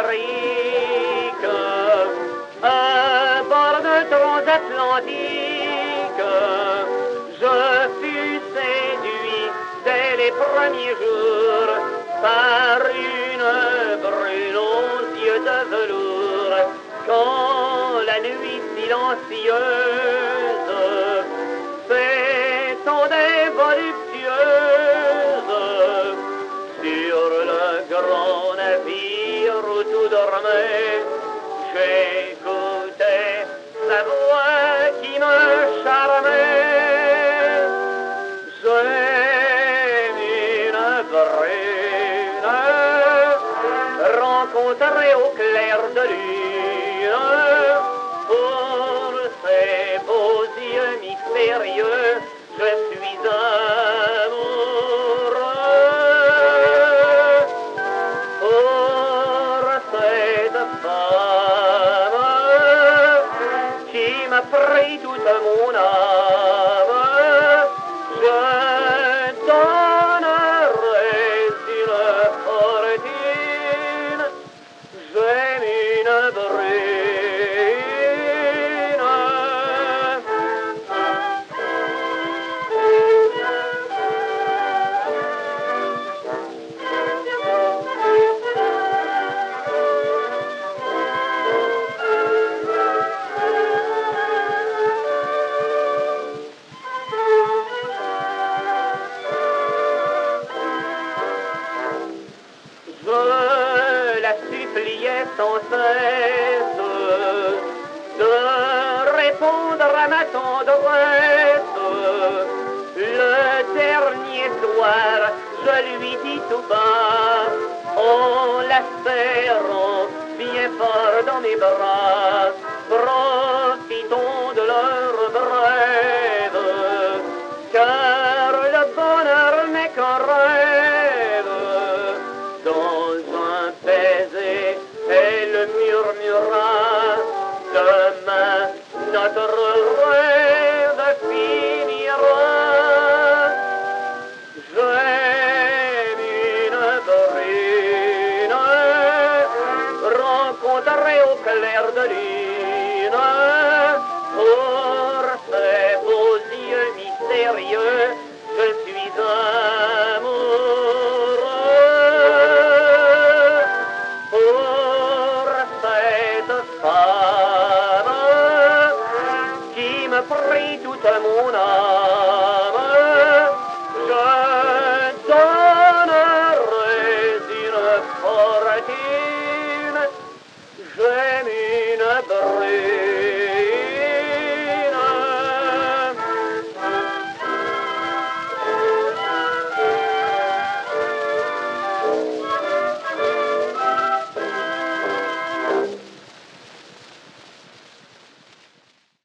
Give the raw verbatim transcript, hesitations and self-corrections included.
d'Amérique, à bord de transatlantique, je fus séduit dès les premiers jours par une brune aux yeux de velours. Quand la nuit silencieuse s'étendait voluptueuse sur le grand navire où tout dormait, j'écoutais sa voix qui me charmait. J'aime une brune rencontrée au clair de lune, pour ses beaux yeux mystérieux, je suis amoureux. Pour cette femme qui m'a pris toute mon âme, je donnerai une fortune. J'aime une brune. Je la suppliais sans cesse de répondre à ma tendresse. Le dernier soir, je lui dis tout bas, en la serrant bien fort dans mes bras, profitons de leur brève, car le bonheur n'est qu'un rêve. Dans un baiser, elle murmura, demain notre rêve finira. J'aime une brune rencontrée au clair de lune, pour ses beaux yeux mystérieux, je suis amoureux. Femme qui me prit toute mon âme, je donnerai une fortune.